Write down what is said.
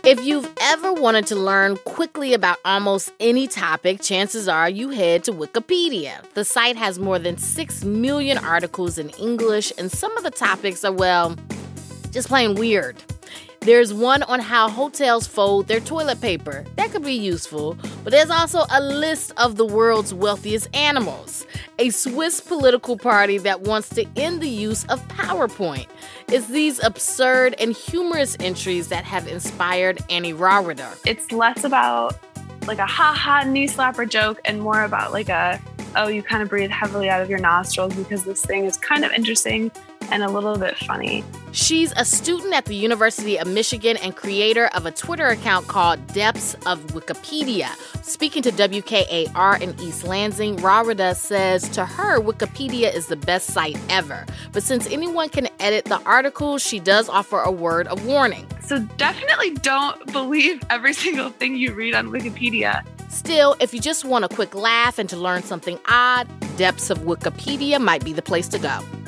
If you've ever wanted to learn quickly about almost any topic, chances are you head to Wikipedia. The site has more than 6 million articles in English, and some of the topics are, well, just plain weird. There's one on how hotels fold their toilet paper. That could be useful. But there's also a list of the world's wealthiest animals. A Swiss political party that wants to end the use of PowerPoint. It's these absurd and humorous entries that have inspired Annie Rohrwacher. It's less about like a ha-ha knee slapper joke and more about like you kind of breathe heavily out of your nostrils because this thing is kind of interesting and a little bit funny. She's a student at the University of Michigan and creator of a Twitter account called Depths of Wikipedia. Speaking to WKAR in East Lansing, Rohrwacher says to her, Wikipedia is the best site ever. But since anyone can edit the articles, she does offer a word of warning. So definitely don't believe every single thing you read on Wikipedia. Still, if you just want a quick laugh and to learn something odd, Depths of Wikipedia might be the place to go.